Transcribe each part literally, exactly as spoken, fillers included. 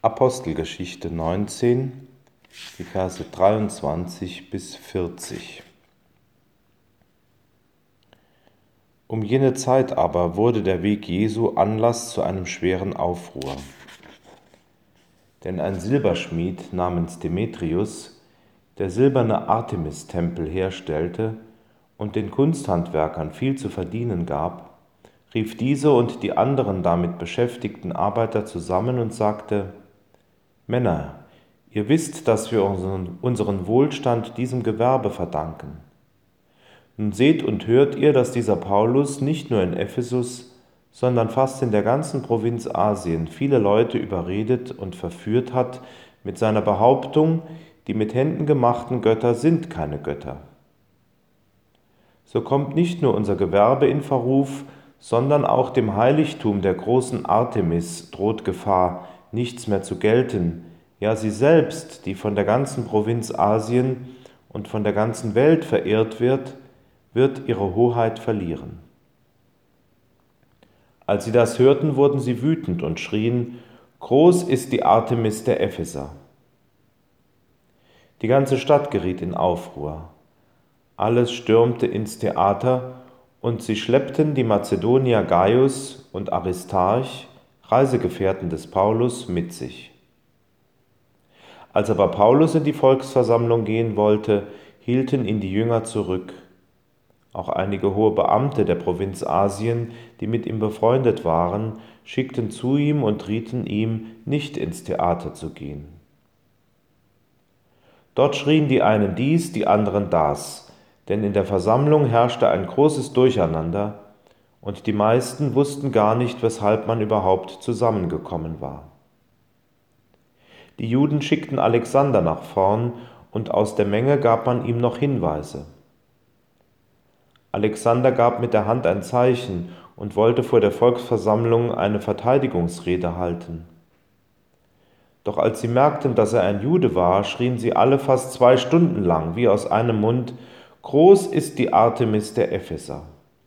Apostelgeschichte neunzehn, die Verse dreiundzwanzig bis vierzig. Um jene Zeit aber wurde der Weg Jesu Anlass zu einem schweren Aufruhr. Denn ein Silberschmied namens Demetrius, der silberne Artemis-Tempel herstellte und den Kunsthandwerkern viel zu verdienen gab, rief diese und die anderen damit beschäftigten Arbeiter zusammen und sagte: Männer, ihr wisst, dass wir unseren, unseren Wohlstand diesem Gewerbe verdanken. Nun seht und hört ihr, dass dieser Paulus nicht nur in Ephesus, sondern fast in der ganzen Provinz Asien viele Leute überredet und verführt hat mit seiner Behauptung, die mit Händen gemachten Götter sind keine Götter. So kommt nicht nur unser Gewerbe in Verruf, sondern auch dem Heiligtum der großen Artemis droht Gefahr, nichts mehr zu gelten, ja sie selbst, die von der ganzen Provinz Asien und von der ganzen Welt verehrt wird, wird ihre Hoheit verlieren. Als sie das hörten, wurden sie wütend und schrien: Groß ist die Artemis der Epheser! Die ganze Stadt geriet in Aufruhr. Alles stürmte ins Theater, und sie schleppten die Mazedonier Gaius und Aristarch, Reisegefährten des Paulus, mit sich. Als aber Paulus in die Volksversammlung gehen wollte, hielten ihn die Jünger zurück. Auch einige hohe Beamte der Provinz Asien, die mit ihm befreundet waren, schickten zu ihm und rieten ihm, nicht ins Theater zu gehen. Dort schrien die einen dies, die anderen das, denn in der Versammlung herrschte ein großes Durcheinander, und die meisten wussten gar nicht, weshalb man überhaupt zusammengekommen war. Die Juden schickten Alexander nach vorn, und aus der Menge gab man ihm noch Hinweise. Alexander gab mit der Hand ein Zeichen und wollte vor der Volksversammlung eine Verteidigungsrede halten. Doch als sie merkten, dass er ein Jude war, schrien sie alle fast zwei Stunden lang, wie aus einem Mund: Groß ist die Artemis der Epheser!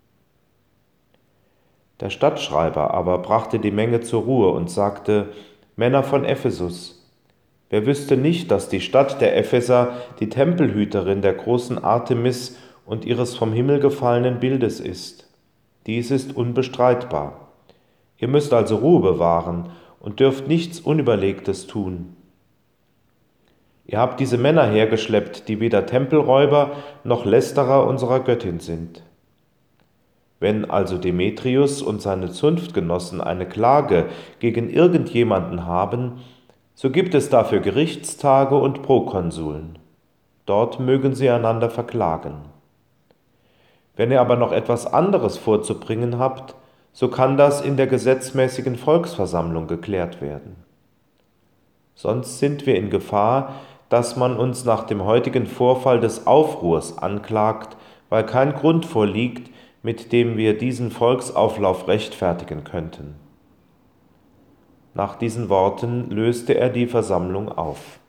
Der Stadtschreiber aber brachte die Menge zur Ruhe und sagte: Männer von Ephesus, wer wüsste nicht, dass die Stadt der Epheser die Tempelhüterin der großen Artemis und ihres vom Himmel gefallenen Bildes ist? Dies ist unbestreitbar. Ihr müsst also Ruhe bewahren und dürft nichts Unüberlegtes tun. Ihr habt diese Männer hergeschleppt, die weder Tempelräuber noch Lästerer unserer Göttin sind. Wenn also Demetrius und seine Zunftgenossen eine Klage gegen irgendjemanden haben, so gibt es dafür Gerichtstage und Prokonsuln. Dort mögen sie einander verklagen. Wenn ihr aber noch etwas anderes vorzubringen habt, so kann das in der gesetzmäßigen Volksversammlung geklärt werden. Sonst sind wir in Gefahr, dass man uns nach dem heutigen Vorfall des Aufruhrs anklagt, weil kein Grund vorliegt, mit dem wir diesen Volksauflauf rechtfertigen könnten. Nach diesen Worten löste er die Versammlung auf.